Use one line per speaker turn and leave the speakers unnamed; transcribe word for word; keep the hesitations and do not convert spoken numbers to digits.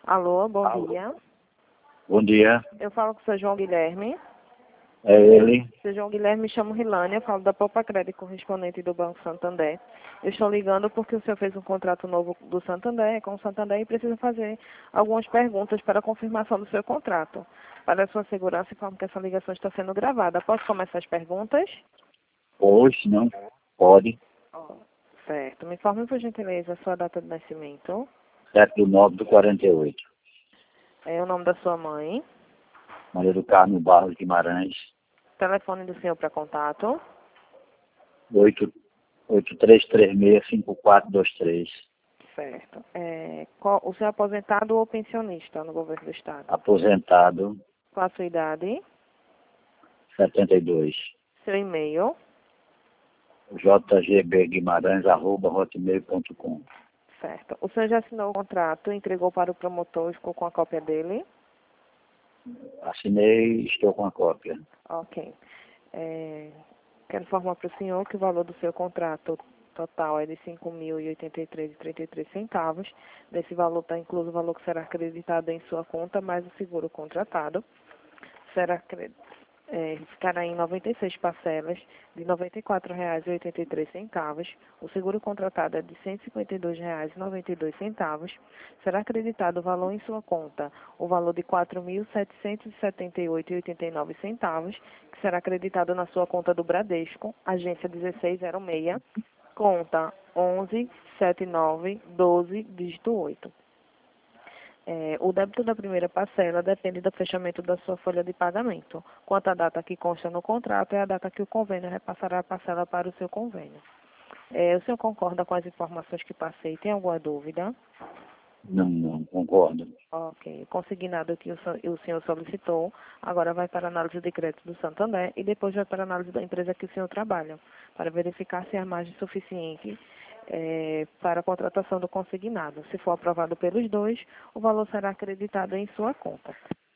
Alô, bom
Alô.
dia.
Bom dia,
Eu falo com o seu João Guilherme.
é ele.
Seu João Guilherme, me chamo Rilânia, eu falo da Popa Crédito correspondente do Banco Santander. Eu estou ligando porque o senhor fez um contrato novo do Santander, com o Santander, e precisa fazer algumas perguntas para a confirmação do seu contrato. Para a sua segurança, informo que essa ligação está sendo gravada. Posso começar as perguntas?
Hoje, não pode.
Certo. Me informe, por gentileza, a sua data de nascimento,
sete do nove do quarenta e oito.
é, o nome da sua mãe,
Maria do Carmo Barros Guimarães.
telefone do senhor para contato.
oito oito três três seis cinco quatro dois três.
Certo. É, qual- o senhor é aposentado ou pensionista no governo do estado?
Aposentado,
Qual a sua idade?
setenta e dois.
Seu e-mail?
j g b guimarães arroba hotmail ponto com.
Certo. O senhor já assinou o contrato, entregou para o promotor, ficou com a cópia dele?
Assinei e estou com a cópia.
Ok. É, quero informar para o senhor que o valor do seu contrato total é de cinco mil e oitenta e três reais e trinta e três centavos. Desse valor está incluso o valor que será acreditado em sua conta, mais o seguro contratado. Será acre- é, ficará em noventa e seis parcelas de noventa e quatro reais e oitenta e três centavos. O seguro contratado é de cento e cinquenta e dois reais e noventa e dois centavos. Será acreditado o valor em sua conta, o valor de quatro mil setecentos e setenta e oito reais e oitenta e nove centavos, que será acreditado na sua conta do Bradesco, agência dezesseis zero seis, conta onze setenta e nove doze, dígito oito. É, o débito da primeira parcela depende do fechamento da sua folha de pagamento. Quanto à data que consta no contrato, é a data que o convênio repassará a parcela para o seu convênio. É, o senhor concorda com as informações que passei? Tem alguma dúvida?
Não, não, concordo.
Ok. Consignado que o, so- o senhor solicitou, agora vai para a análise de crédito do Santander e depois vai para a análise da empresa que o senhor trabalha, para verificar se há margem suficiente eh, para a contratação do consignado. Se for aprovado pelos dois, o valor será acreditado em sua conta.